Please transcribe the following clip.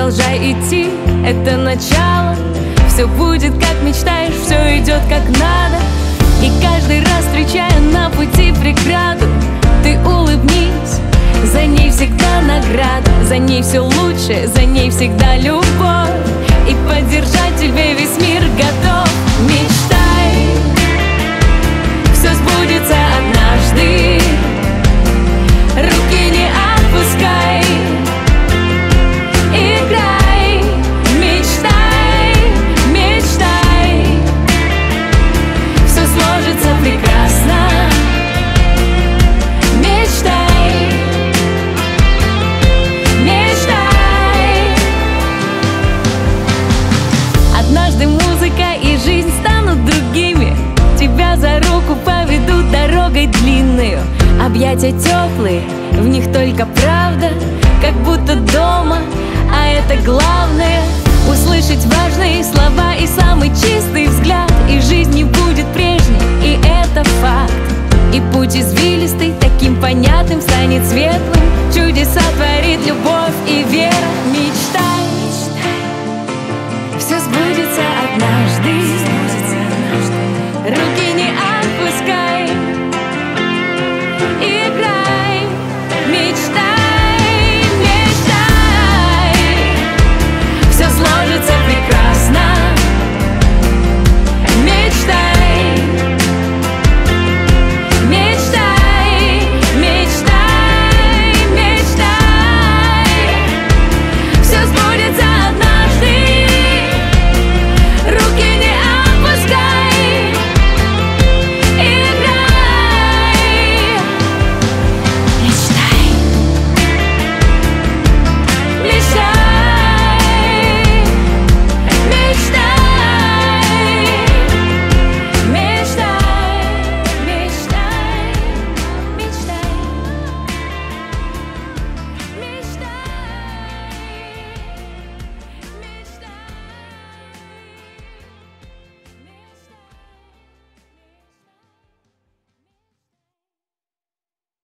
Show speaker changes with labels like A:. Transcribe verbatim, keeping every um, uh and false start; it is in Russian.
A: продолжай идти, это начало. Все будет как мечтаешь, все идет как надо. И каждый раз, встречая на пути преграду, ты улыбнись, за ней всегда награда. За ней все лучше, за ней всегда любовь. И поддержать тебе весь мир готов. Мечтай, все сбудется однажды. Руки не отпускай. Играй, мечтай, мечтай. Все сложится прекрасно. Мечтай, мечтай. Однажды музыка и жизнь станут другими. Тебя за руку поведут дорогой длинную. Объятия теплые, в них только правда, как будто дома, а это главное. Услышать важные слова и самый чистый взгляд. И жизнь не будет прежней, и это факт. И путь извилистый, такой